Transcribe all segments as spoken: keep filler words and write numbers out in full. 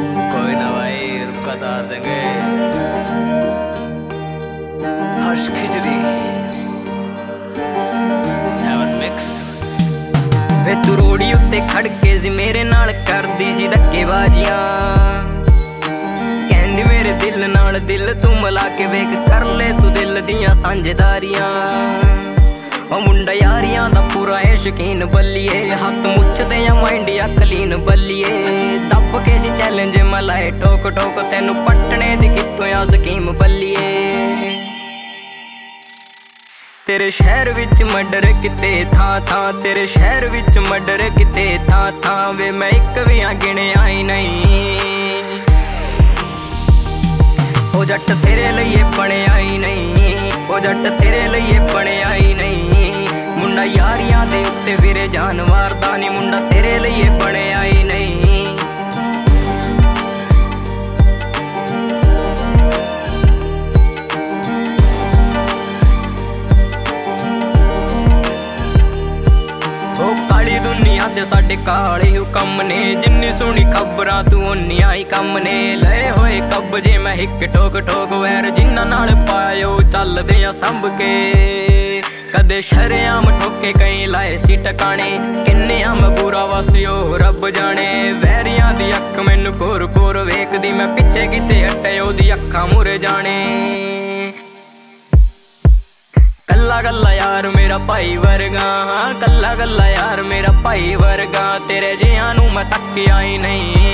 कोई ना भाई, रुका तो आ देंगे। हर्ष खिचड़ी मिक्स। वे तू रोड़ी उत्ते खड़ के जी मेरे नाल करदी सी धक्केबाजियां, कहंदी मेरे दिल नाल दिल तू मिला के वेख कर ले तू दिल दियां सांझेदारियां। ओ मुंडा यारियां दा पूरा है शकीन बल्लिए, हत्थ मुच्छदे या माइंडिया कलीन बल्लिए। दब के सी चैलेंज मलाए ठोक ठोक तेनू पट्टने दी कित्थों आ स्कीम बल्लिए। तेरे शहर विच मर्डर किते थां थां, तेरे शहर विच मर्डर किते थां थां। वे मैं इक भी गिने आई नहीं, ओ जट तेरे लिए बने आई नहीं, ओ जट तेरे लिए बने आई नहीं। मुंडा यारियां दे उत्ते फिरे जान वारदा नी, मुंडा तेरे लिए बने आई नहीं। ओ काली दुनिया ते साडे काले हुकम ने, जिन्नी सोहनी खबरां तू उन्नियां ही कम ने। लए होए कब्जे मैं हिक ठोक ठोक वैर, जिन्ना नाल पायो चलदे आ संभ के। कदे शरेआम ठोके कई लाए सी टकाने, किन्ने मैं बुरा वासियो रब जाने। वैरियां दी अख मैनू कोर कोर वेखदी, मैं पिछे किते हटे ओदी अखां मुर जाने। कल्ला कल्ला यार मेरा भाई वर्गा, कल्ला कल्ला यार मेरा भाई वर्गा। तेरे जिहां नू मैं तक्किया ही नहीं,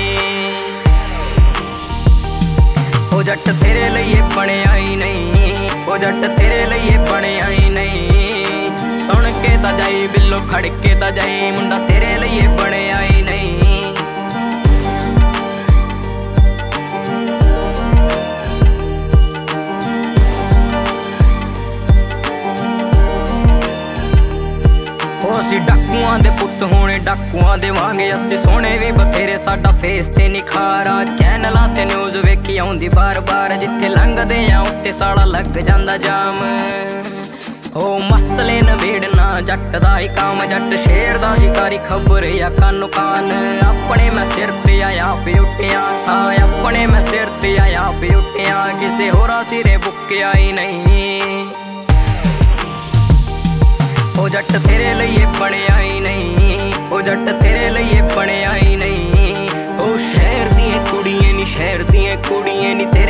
ओ जट तेरे लिए बने आई नहीं, ओ जट तेरे लिए बने आई नहीं। सुन के ता जाई बिल्लो खड़ के ता जाई, मुंडा तेरे लिए बने आई नहीं। असी डाकुआं दे पुत्त होने डाकुआं दे वांगे, असी सोने भी बथेरे साडा फेस ते निखारा। चैनलां ते न्यूज़ वेखी आउंदी बार बार, जिथे लंघदे आ उत्ते साला लग जांदा जाम। ओ मसले नवेड़ना जट दा ही काम, जट शेर दा शिकारी खबर या कानो कान। अपने मैं सिर ते आया पे उठिया, हाँ अपने मैं सिर ते आया पे उठिया। किसे होरा सिरे बुक्किया ही नहीं, ओ जट तेरे लिए बने आई नहीं, ओ जट तेरे लिए बने आई नहीं। ओ शहर दियां कुड़ियां नी शहर दियां कुड़ियां नी तेरे